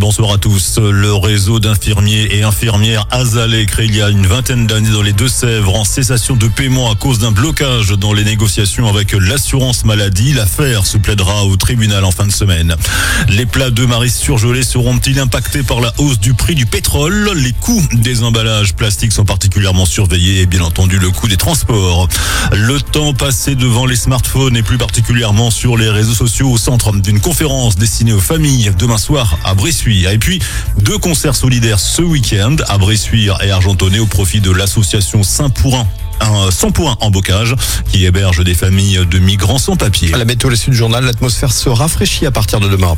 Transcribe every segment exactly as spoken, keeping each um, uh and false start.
bonsoir à tous. Le réseau d'infirmiers et infirmières Azalée, créé il y a une vingtaine d'années dans les Deux-Sèvres, en cessation de paiement à cause d'un blocage dans les négociations avec l'assurance maladie. L'affaire se plaidera au tribunal en fin de semaine. Les plats de maris surgelés seront-ils impactés par la hausse du prix du pétrole? Les coûts des emballages plastiques sont particulièrement surveillés et bien entendu le coût des transports. Le temps passé devant les smartphones et plus particulièrement sur les réseaux sociaux au centre d'une conférence destinée aux familles demain soir à Bressuire. Et puis deux concerts solidaires ce week-end à Bressuire et Argentonais au profit de l'association Saint-Pourin. Un cent pour un en bocage qui héberge des familles de migrants sans papier. À la météo, le Sud Journal, l'atmosphère se rafraîchit à partir de demain.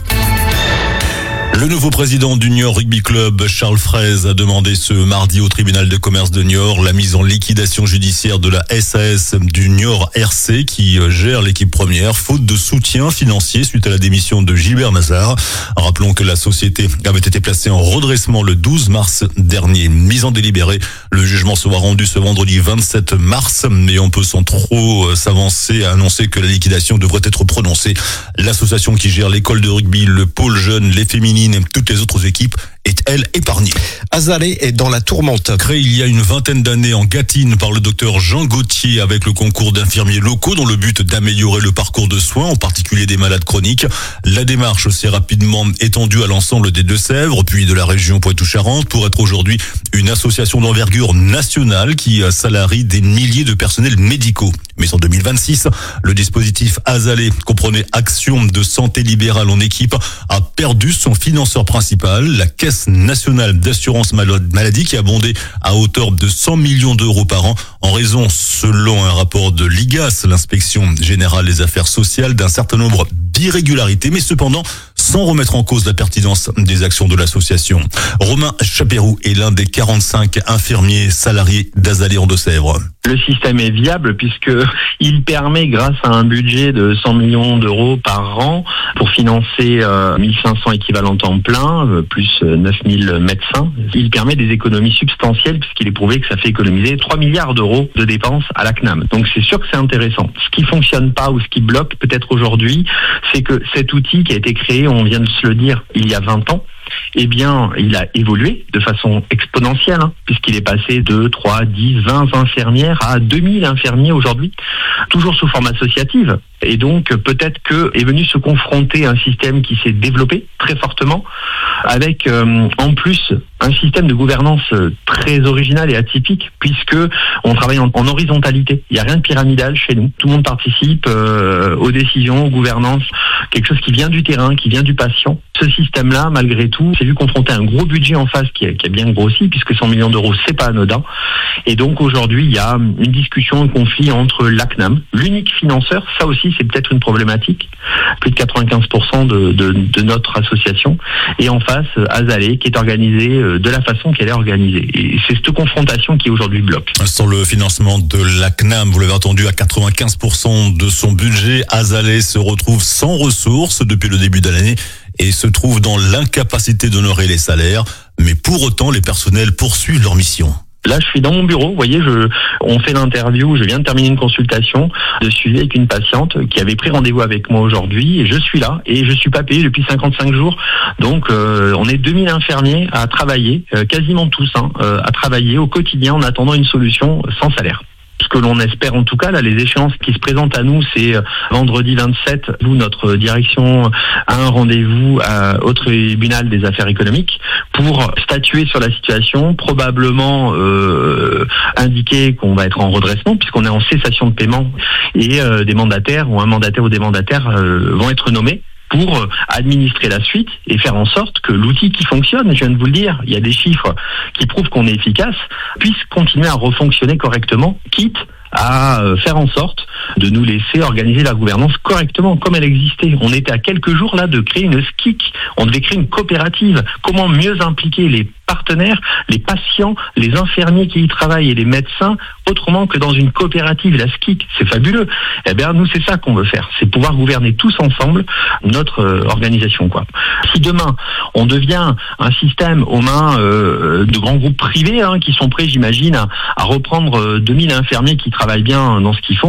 Le nouveau président du Niort Rugby Club, Charles Fraise, a demandé ce mardi au tribunal de commerce de Niort la mise en liquidation judiciaire de la S A S du Niort R C qui gère l'équipe première, faute de soutien financier suite à la démission de Gilbert Mazard. Rappelons que la société avait été placée en redressement le douze mars dernier. Mise en délibéré, le jugement sera rendu ce vendredi vingt-sept mars, mais on peut sans trop s'avancer à annoncer que la liquidation devrait être prononcée. L'association qui gère l'école de rugby, le pôle jeune, les féminines et toutes les autres équipes est, elle, épargnée. Azalée est dans la tourmente. Créé il y a une vingtaine d'années en Gâtine par le docteur Jean Gauthier avec le concours d'infirmiers locaux dans le but d'améliorer le parcours de soins, en particulier des malades chroniques. La démarche s'est rapidement étendue à l'ensemble des Deux-Sèvres, puis de la région Poitou-Charentes, pour être aujourd'hui une association d'envergure nationale qui salarie des milliers de personnels médicaux. Mais en deux mille vingt-six, le dispositif Azalée comprenait Action de santé libérale en équipe, a perdu son financeur principal, la Caisse nationale d'assurance maladie, qui a abondé à hauteur de cent millions d'euros par an en raison, selon un rapport de l'I G A S, l'inspection générale des affaires sociales, d'un certain nombre d'irrégularités, mais cependant sans remettre en cause la pertinence des actions de l'association. Romain Chapérou est l'un des quarante-cinq infirmiers salariés d'Azalée en Deux-Sèvres. Le système est viable puisque il permet, grâce à un budget de cent millions d'euros par an, pour financer euh, mille cinq cents équivalents temps plein, euh, plus neuf mille médecins, il permet des économies substantielles puisqu'il est prouvé que ça fait économiser trois milliards d'euros de dépenses à la C N A M. Donc c'est sûr que c'est intéressant. Ce qui fonctionne pas ou ce qui bloque peut-être aujourd'hui, c'est que cet outil qui a été créé, on vient de se le dire, il y a vingt ans, eh bien, il a évolué de façon exponentielle, hein, puisqu'il est passé de trois, dix, vingt infirmières à deux mille infirmiers aujourd'hui, toujours sous forme associative. Et donc, peut-être que est venu se confronter à un système qui s'est développé très fortement, avec euh, en plus un système de gouvernance très original et atypique, puisque on travaille en, en horizontalité. Il n'y a rien de pyramidal chez nous. Tout le monde participe euh, aux décisions, aux gouvernances, quelque chose qui vient du terrain, qui vient du patient. Ce système-là, malgré tout, s'est vu confronter à un gros budget en face qui a, qui a bien grossi, puisque cent millions d'euros, c'est pas anodin. Et donc aujourd'hui, il y a une discussion, un conflit entre l'A C N A M, l'unique financeur, ça aussi c'est peut-être une problématique, plus de quatre-vingt-quinze pour cent de, de, de notre association, et en face, Azalée, qui est organisée de la façon qu'elle est organisée. Et c'est cette confrontation qui aujourd'hui bloque. Sur le financement de l'A C N A M, vous l'avez entendu, à quatre-vingt-quinze pour cent de son budget, Azalée se retrouve sans ressources depuis le début de l'année et se trouve dans l'incapacité d'honorer les salaires. Mais pour autant, les personnels poursuivent leur mission. Là, je suis dans mon bureau, vous voyez, je, on fait l'interview, je viens de terminer une consultation de suivi avec une patiente qui avait pris rendez-vous avec moi aujourd'hui, et je suis là, et je suis pas payé depuis cinquante-cinq jours. Donc, euh, on est deux mille infirmiers à travailler, euh, quasiment tous, hein, euh, à travailler au quotidien en attendant une solution sans salaire. Ce que l'on espère en tout cas, là, les échéances qui se présentent à nous, c'est vendredi vingt-sept, nous, notre direction a un rendez-vous à, au tribunal des affaires économiques pour statuer sur la situation, probablement euh, indiquer qu'on va être en redressement puisqu'on est en cessation de paiement et euh, des mandataires ou un mandataire ou des mandataires euh, vont être nommés pour administrer la suite et faire en sorte que l'outil qui fonctionne, je viens de vous le dire, il y a des chiffres qui prouvent qu'on est efficace, puisse continuer à refonctionner correctement, quitte à faire en sorte de nous laisser organiser la gouvernance correctement, comme elle existait. On était à quelques jours là de créer une S C I C, on devait créer une coopérative. Comment mieux impliquer les partenaires, les patients, les infirmiers qui y travaillent et les médecins, autrement que dans une coopérative, la S C I C, c'est fabuleux. Eh bien, nous, c'est ça qu'on veut faire, c'est pouvoir gouverner tous ensemble notre euh, organisation, quoi. Si demain, on devient un système aux mains euh, de grands groupes privés, hein, qui sont prêts, j'imagine, à, à reprendre euh, deux mille infirmiers qui travaillent bien dans ce qu'ils font,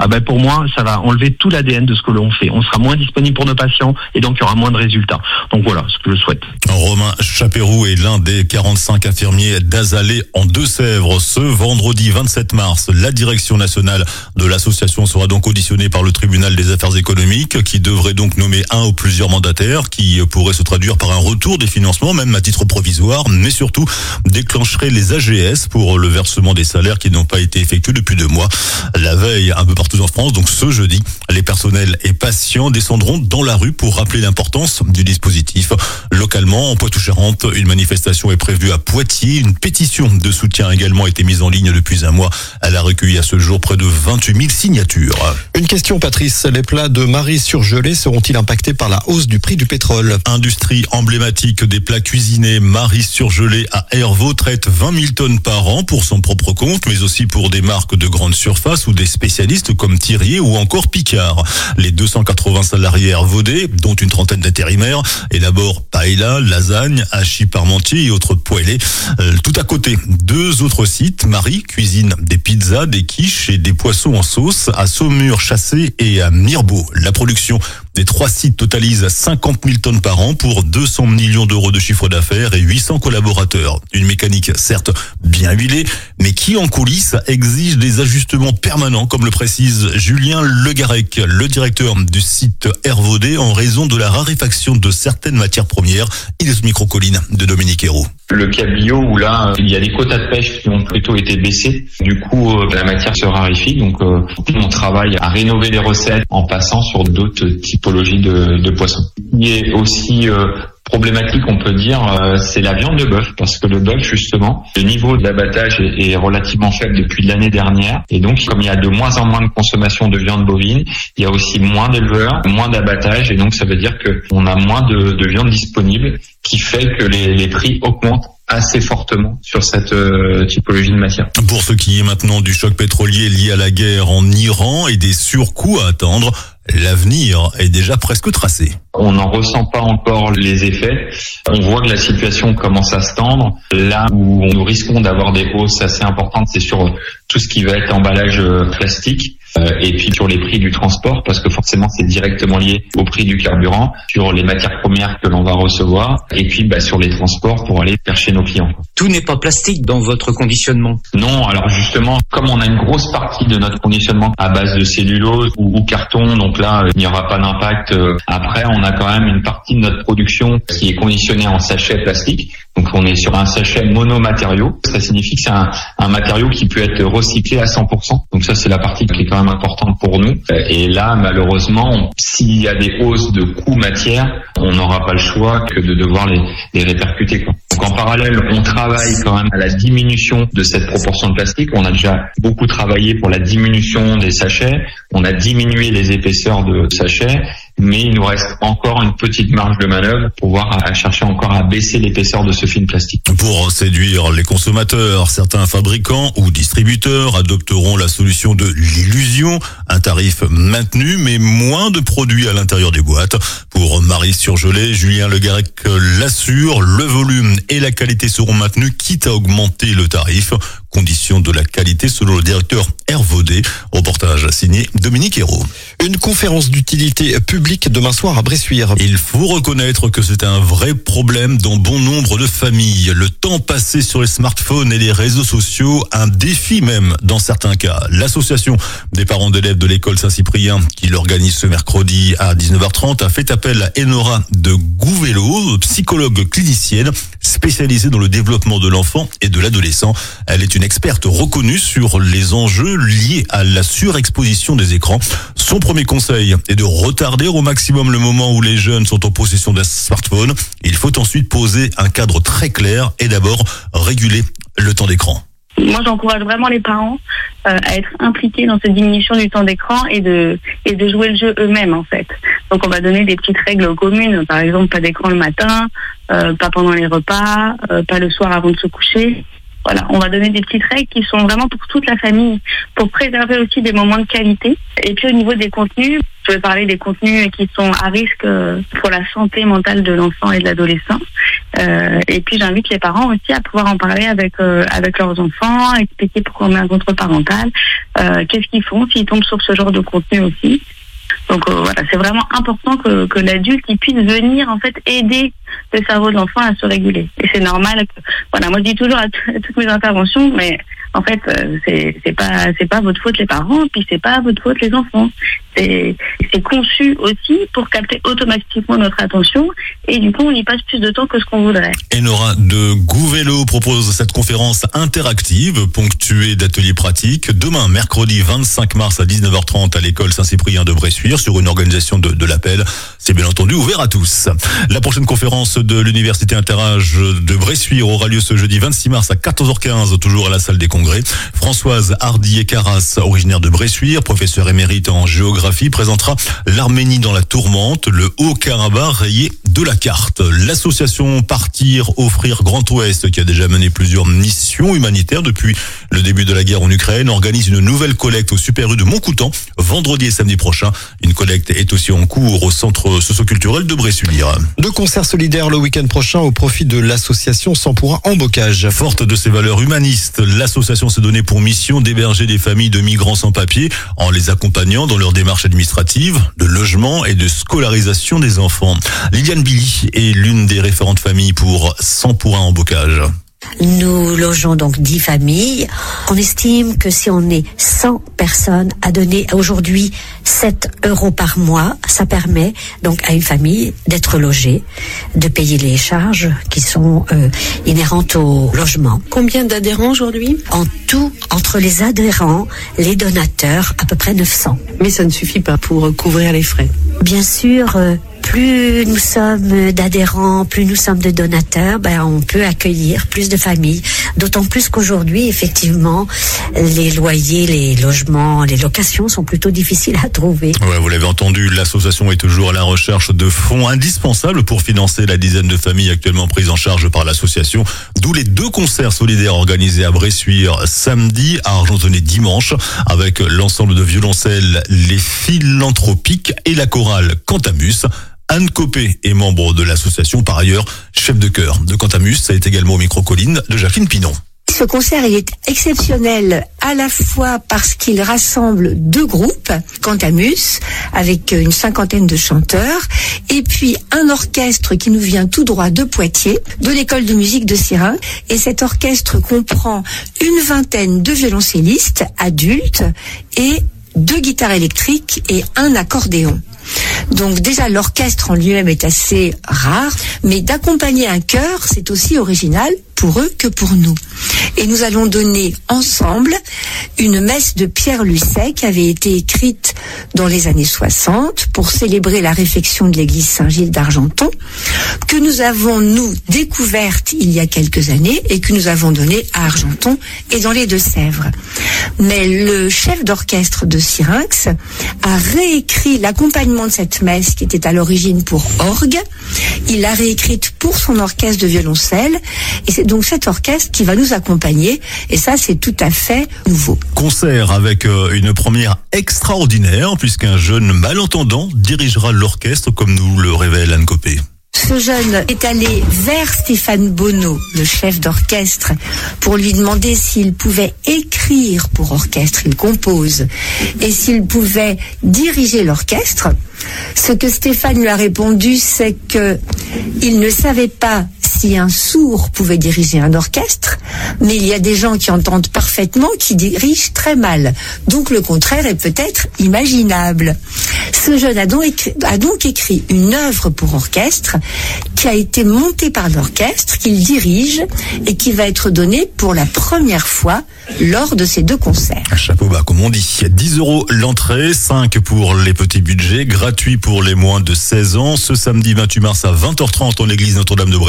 Ah ben pour moi, ça va enlever tout l'A D N de ce que l'on fait. On sera moins disponible pour nos patients et donc il y aura moins de résultats. Donc voilà ce que je souhaite. Romain Chapéroux est l'un des quarante-cinq infirmiers d'Azalée en Deux-Sèvres. Ce vendredi vingt-sept mars, la direction nationale de l'association sera donc auditionnée par le tribunal des affaires économiques qui devrait donc nommer un ou plusieurs mandataires qui pourrait se traduire par un retour des financements, même à titre provisoire, mais surtout déclencherait les A G S pour le versement des salaires qui n'ont pas été effectués depuis deux mois. La veille, un peu partout en France, donc ce jeudi, les personnels et patients descendront dans la rue pour rappeler l'importance du dispositif. Localement, en Poitou-Charentes, une manifestation est prévue à Poitiers. Une pétition de soutien a également été mise en ligne depuis un mois. Elle a recueilli à ce jour près de vingt-huit mille signatures. Une question, Patrice. Les plats de Marie surgelés seront-ils impactés par la hausse du prix du pétrole? Industrie emblématique des plats cuisinés, Marie surgelée à Hervaux traite vingt mille tonnes par an pour son propre compte, mais aussi pour des marques de grande surface ou des spécialistes comme Thirier ou encore Picard. Les deux cent quatre-vingts salariés hervaudais, dont une trentaine d'intérimaires, élaborent paella, lasagne, hachis parmentier et autres poêlés. Euh, tout à côté, deux autres sites, Marie cuisine des pizzas, des quiches et des poissons en sauce à Saumur, Chassé et à Mirbeau. La production des trois sites totalise cinquante mille tonnes par an pour deux cents millions d'euros de chiffre d'affaires et huit cents collaborateurs. Une mécanique certes bien huilée, mais qui en coulisses exige des ajustements permanents, comme le précise Julien Legarec, le directeur du site hervaudais, en raison de la raréfaction de certaines matières premières. Il est au micro-colline de Dominique Hérault. Le cabillaud où là, il y a des quotas de pêche qui ont plutôt été baissés. Du coup, euh, la matière se raréfie. Donc, euh, on travaille à rénover les recettes en passant sur d'autres typologies de, de poissons. Il y a aussi euh, problématique, on peut dire, euh, c'est la viande de bœuf, parce que le bœuf, justement, le niveau de l'abattage est, est relativement faible depuis l'année dernière. Et donc, comme il y a de moins en moins de consommation de viande bovine, il y a aussi moins d'éleveurs, moins d'abattage. Et donc, ça veut dire qu'on a moins de, de viande disponible, qui fait que les, les prix augmentent assez fortement sur cette euh, typologie de matière. Pour ce qui est maintenant du choc pétrolier lié à la guerre en Iran et des surcoûts à attendre, l'avenir est déjà presque tracé. On n'en ressent pas encore les effets. On voit que la situation commence à se tendre. Là où nous risquons d'avoir des hausses assez importantes, c'est sur tout ce qui va être emballage plastique. Euh, et puis sur les prix du transport, parce que forcément c'est directement lié au prix du carburant, sur les matières premières que l'on va recevoir, et puis bah, sur les transports pour aller vers chez nos clients. Tout n'est pas plastique dans votre conditionnement? Non, alors justement, comme on a une grosse partie de notre conditionnement à base de cellulose ou, ou carton, donc là il n'y aura pas d'impact. Après, on a quand même une partie de notre production qui est conditionnée en sachet plastique. Donc on est sur un sachet monomatériau. Ça signifie que c'est un, un matériau qui peut être recyclé à cent pour cent. Donc ça, c'est la partie qui est quand même importante pour nous. Et là, malheureusement, s'il y a des hausses de coûts matières, on n'aura pas le choix que de devoir les, les répercuter, quoi. Donc en parallèle, on travaille quand même à la diminution de cette proportion de plastique. On a déjà beaucoup travaillé pour la diminution des sachets. On a diminué les épaisseurs de sachets, mais il nous reste encore une petite marge de manœuvre pour pouvoir à chercher encore à baisser l'épaisseur de ce film plastique. Pour séduire les consommateurs, certains fabricants ou distributeurs adopteront la solution de l'illusion, un tarif maintenu mais moins de produits à l'intérieur des boîtes. Pour Marie surgelée, Julien Legarec l'assure, le volume et la qualité seront maintenus, quitte à augmenter le tarif. Condition de la qualité selon le directeur hervaudais. Reportage signé Dominique Hérault. Une conférence d'utilité publique demain soir à Bressuire. Il faut reconnaître que c'est un vrai problème dans bon nombre de familles. Le temps passé sur les smartphones et les réseaux sociaux, un défi même dans certains cas. L'association des parents d'élèves de l'école Saint-Cyprien, qui l'organise ce mercredi à dix-neuf heures trente, a fait appel à Enora de Gouvello, psychologue clinicienne spécialisée dans le développement de l'enfant et de l'adolescent. Elle est une experte reconnue sur les enjeux liés à la surexposition des écrans. Son premier conseil est de retarder au maximum le moment où les jeunes sont en possession d'un smartphone. Il faut ensuite poser un cadre très clair et d'abord réguler le temps d'écran. Moi, j'encourage vraiment les parents euh, à être impliqués dans cette diminution du temps d'écran et de et de jouer le jeu eux-mêmes, en fait. Donc, on va donner des petites règles communes. Par exemple, pas d'écran le matin, euh, pas pendant les repas, euh, pas le soir avant de se coucher. Voilà, on va donner des petites règles qui sont vraiment pour toute la famille, pour préserver aussi des moments de qualité. Et puis au niveau des contenus, je vais parler des contenus qui sont à risque pour la santé mentale de l'enfant et de l'adolescent. Euh, et puis j'invite les parents aussi à pouvoir en parler avec euh, avec leurs enfants, expliquer pourquoi on met un contrôle parental, euh, qu'est-ce qu'ils font s'ils tombent sur ce genre de contenu aussi. Donc euh, voilà, c'est vraiment important que, que l'adulte il puisse venir en fait aider le cerveau de l'enfant à se réguler. Et c'est normal que, voilà, moi je dis toujours à, t- à toutes mes interventions, mais en fait euh, c'est c'est pas c'est pas votre faute les parents, puis c'est pas votre faute les enfants. C'est c'est conçu aussi pour capter automatiquement notre attention et du coup on y passe plus de temps que ce qu'on voudrait. Enora de Gouvello propose cette conférence interactive ponctuée d'ateliers pratiques demain mercredi vingt-cinq mars à dix-neuf heures trente à l'école Saint-Cyprien de Bressuire sur une organisation de, de l'appel. C'est bien entendu ouvert à tous. La prochaine conférence de l'Université Interage de Bressuire aura lieu ce jeudi vingt-six mars à quatorze heures quinze, toujours à la salle des congrès. Françoise Hardier-Carras, originaire de Bressuire, professeure émérite en géographie, présentera l'Arménie dans la tourmente, le Haut-Karabakh rayé de la carte. L'association Partir Offrir Grand Ouest, qui a déjà mené plusieurs missions humanitaires depuis le début de la guerre en Ukraine, organise une nouvelle collecte au Super U de Montcoutan, vendredi et samedi prochain. Une collecte est aussi en cours au centre socio-culturel de Bressuire. Deux concerts solidaires le week-end prochain au profit de l'association Sans pour un en Bocage. Forte de ses valeurs humanistes, l'association s'est donnée pour mission d'héberger des familles de migrants sans papier en les accompagnant dans leur démarche administrative, de logement et de scolarisation des enfants. Liliane Billy est l'une des référentes familles pour Sans pour un en Bocage. Nous logeons donc dix familles. On estime que si on est cent personnes à donner aujourd'hui sept euros par mois, ça permet donc à une famille d'être logée, de payer les charges qui sont euh, inhérentes au logement. Combien d'adhérents aujourd'hui ? En tout, entre les adhérents, les donateurs, à peu près neuf cents. Mais ça ne suffit pas pour couvrir les frais. Bien sûr, euh, plus nous sommes d'adhérents, plus nous sommes de donateurs, ben on peut accueillir plus de familles. D'autant plus qu'aujourd'hui, effectivement, les loyers, les logements, les locations sont plutôt difficiles à trouver. Ouais, vous l'avez entendu, l'association est toujours à la recherche de fonds indispensables pour financer la dizaine de familles actuellement prises en charge par l'association. D'où les deux concerts solidaires organisés à Bressuire samedi, à Argentonais dimanche, avec l'ensemble de violoncelles Les Philanthropiques et la chorale Cantamus. Anne Copé est membre de l'association, par ailleurs chef de chœur de Cantamus. Ça est également au micro-colline de Jacqueline Pinon. Ce concert il est exceptionnel à la fois parce qu'il rassemble deux groupes, Cantamus, avec une cinquantaine de chanteurs, et puis un orchestre qui nous vient tout droit de Poitiers, de l'école de musique de Syrinx. Et cet orchestre comprend une vingtaine de violoncellistes adultes et deux guitares électriques et un accordéon. Donc déjà l'orchestre en lui-même est assez rare, mais d'accompagner un chœur, c'est aussi original pour eux que pour nous. Et nous allons donner ensemble une messe de Pierre Lucet qui avait été écrite dans les années soixante pour célébrer la réfection de l'église Saint-Gilles d'Argenton, que nous avons, nous, découverte il y a quelques années et que nous avons donnée à Argenton et dans les Deux-Sèvres. Mais le chef d'orchestre de Syrinx a réécrit l'accompagnement de cette messe qui était à l'origine pour orgue. Il l'a réécrite pour son orchestre de violoncelle et c'est donc cet orchestre qui va nous accompagner et ça c'est tout à fait nouveau. Concert avec une première extraordinaire puisqu'un jeune malentendant dirigera l'orchestre comme nous le révèle Anne Copé. Ce jeune est allé vers Stéphane Bonneau, le chef d'orchestre, pour lui demander s'il pouvait écrire pour orchestre, il compose, et s'il pouvait diriger l'orchestre. Ce que Stéphane lui a répondu, c'est que il ne savait pas si un sourd pouvait diriger un orchestre, mais il y a des gens qui entendent parfaitement qui dirigent très mal. Donc le contraire est peut-être imaginable. Ce jeune a donc écrit, a donc écrit une œuvre pour orchestre qui a été montée par l'orchestre, qu'il dirige et qui va être donnée pour la première fois lors de ces deux concerts. Un chapeau bas, comme on dit. dix euros l'entrée, cinq pour les petits budgets, gratuit pour les moins de seize ans. Ce samedi vingt-huit mars à vingt heures trente en l'église Notre-Dame de Bressuire.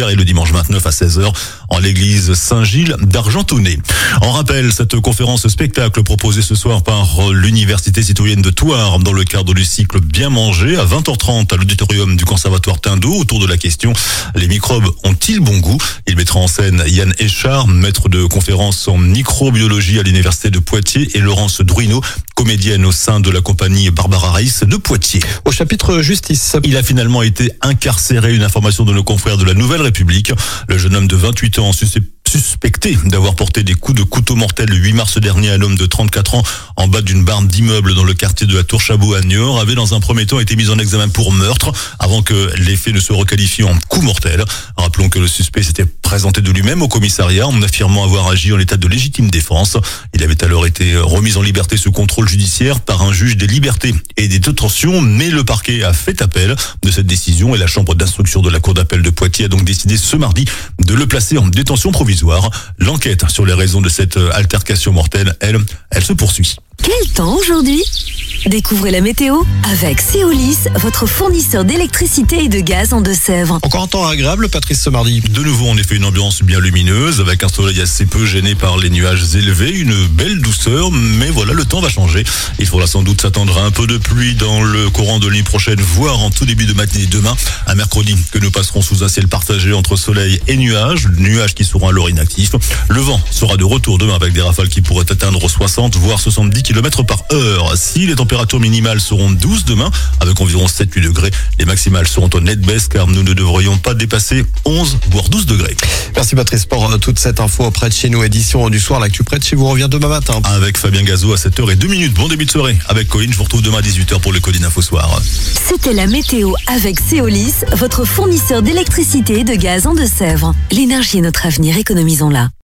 et le dimanche vingt-neuf à seize heures en l'église Saint-Gilles d'Argentonnet. En rappel, cette conférence spectacle proposée ce soir par l'Université citoyenne de Thouars dans le cadre du cycle Bien manger à vingt heures trente à l'auditorium du Conservatoire Tindeau autour de la question « Les microbes ont-ils bon goût ?» Il mettra en scène Yann Échard, maître de conférence en microbiologie à l'Université de Poitiers, et Laurence Druineau, comédienne au sein de la compagnie Barbara Reiss de Poitiers. Au chapitre justice, il a finalement été incarcéré, une information de nos confrères de la Nouvelle République. Le jeune homme de vingt-huit ans susceptible suspecté d'avoir porté des coups de couteau mortel le huit mars dernier à un homme de trente-quatre ans en bas d'une barre d'immeuble dans le quartier de la Tour Chabot à Niort, avait dans un premier temps été mis en examen pour meurtre avant que les faits ne se requalifient en coup mortel. Rappelons que le suspect s'était présenté de lui-même au commissariat en affirmant avoir agi en état de légitime défense. Il avait alors été remis en liberté sous contrôle judiciaire par un juge des libertés et des détentions, mais le parquet a fait appel de cette décision et la chambre d'instruction de la cour d'appel de Poitiers a donc décidé ce mardi de le placer en détention provisoire. L'enquête sur les raisons de cette altercation mortelle, elle, elle se poursuit. Quel temps aujourd'hui ? Découvrez la météo avec Céolis, votre fournisseur d'électricité et de gaz en Deux-Sèvres. Encore un temps agréable, Patrice, ce mardi. De nouveau, en effet, une ambiance bien lumineuse, avec un soleil assez peu gêné par les nuages élevés, une belle douceur, mais voilà, le temps va changer. Il faudra sans doute s'attendre à un peu de pluie dans le courant de l'année prochaine, voire en tout début de matinée demain, un mercredi que nous passerons sous un ciel partagé entre soleil et nuages, nuages qui seront alors inactifs. Le vent sera de retour demain avec des rafales qui pourraient atteindre soixante, voire soixante-dix kilomètres par heure. Si les températures minimales seront douze demain, avec environ sept à huit degrés, les maximales seront en nette baisse car nous ne devrions pas dépasser onze voire douze degrés. Merci Patrice pour toute cette info près de chez nous. Édition du soir, l'actu près de chez vous revient demain matin. Avec Fabien Gazot à sept heures zéro deux. Bon début de soirée avec Colline. Je vous retrouve demain à dix-huit heures pour le Colline Info Soir. C'était la météo avec Céolis, votre fournisseur d'électricité et de gaz en Deux-Sèvres. L'énergie est notre avenir, économisons-la.